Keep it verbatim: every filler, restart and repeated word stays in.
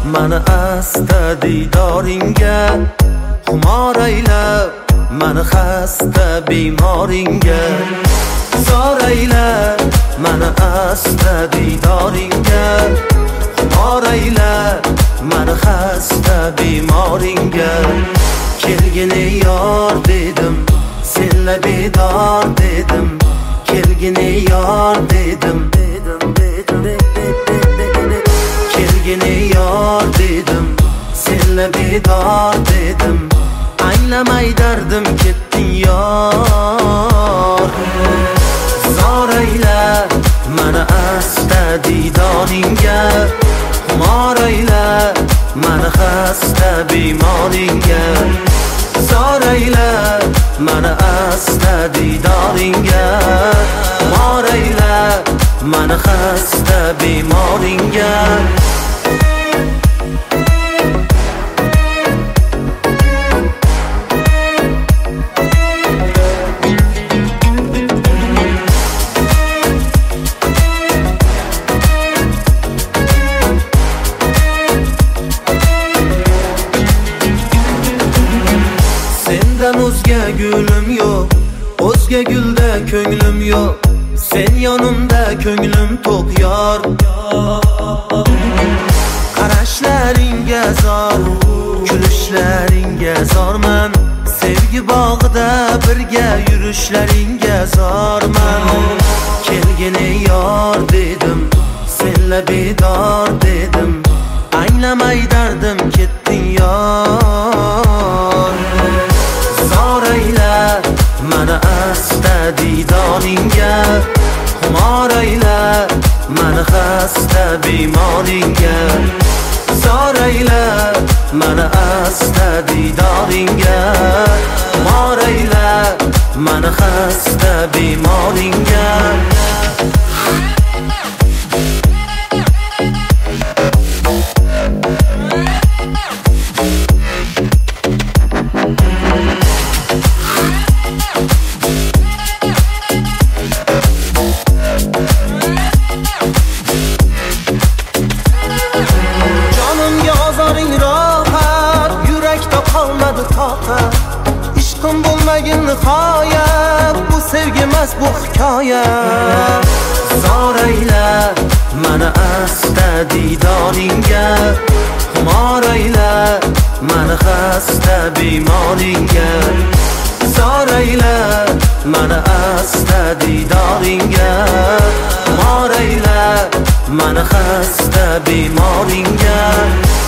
mani asta diydoringga, xumor aylab mani xasta bemoringga. Zor aylab mani asta diydoringga, xumor aylab mani xasta bemoringga. Kelgine yor dedim, senla bedor dedim, kelgine yor dedim, kelgine yor dedim, senla bedor dedim. Anglamay dardim ketding yor. Zor aylab mani asta diydoringga, xumor aylab mani xasta bemoringga. Zor aylab mani asta diydoringga, xumor aylab mani xasta bemoringga. Sendan o'zga gulim yo'q, o'zga gulda ko'nglim yo'q. Sen yonimda ko'nglim to'q yor. Qarashlaringga zor, kulishlaringga zorman. Sevgi bog'ida birga yurishlaringga zorman. Kelgine yor dedim, senla bedor dedim, anglamay dardim ketding yor. Zor aylab mani asta diydoringga, xumor aylab mani xasta bemoringga. Zor aylab mani asta diydoringga, xumor aylab mani xasta bemoringga. Ishqim bo'lmagin nihoyat, bu sevgi emas bu hikoya. Zor aylab mani asta diydoringga, xumor aylab mani xasta bemoringga. Zor aylab mani asta diydoringga, xumor aylab mani xasta bemoringga.